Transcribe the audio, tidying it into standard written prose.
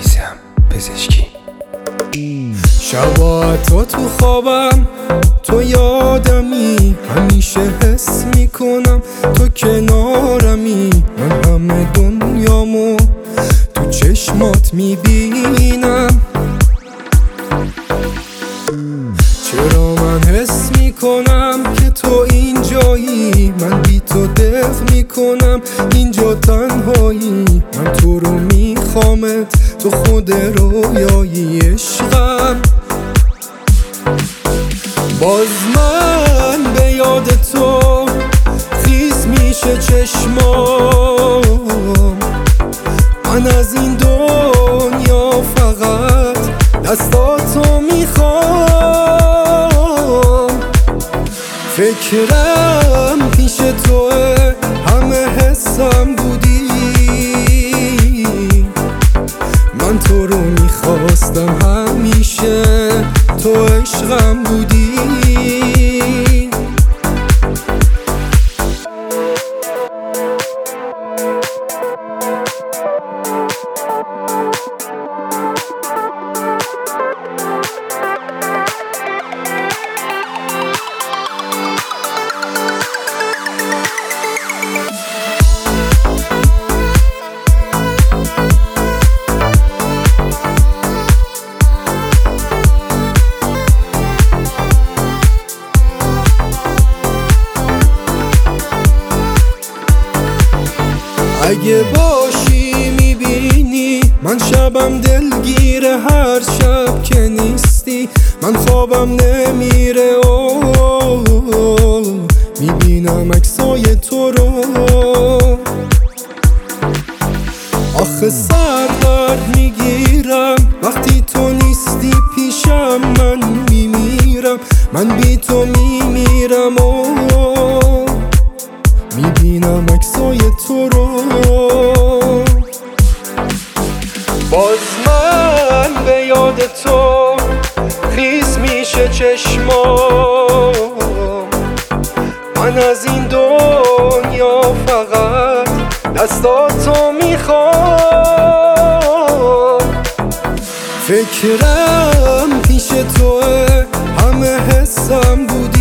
میسم پزشکی. شبا تو خوابم تو یادمی، همیشه حس میکنم تو کنارمی. من همه دنیامو تو چشمات میبینم. چرا من حس میکنم که تو اینجایی، من بی تو دق میکنم اینجا تنهایی. من تو رو میخوامت تو خود رویایی عشقم. باز من به یاد تو خیس میشه چشمام. من از این دنیا فقط دستاتو میخوام. فکرم پیش توه، همه حسم بودی. من تو رو میخواستم همیشه، تو عشقم بودی. اگه باشی میبینی من شبم دلگیر، هر شب که نیستی من خوابم نمیره. میبینم عکسای تو رو، آخه سردرد میگیرم وقتی تو نیستی پیشم. من میمیرم، من بی تو میمیرم. میبینم عکسای تو رو. باز من به یاد تو خیس میشه چشمام. من از این دنیا فقط دستاتو میخوام. فکرم پیش توه، همه حسم بود.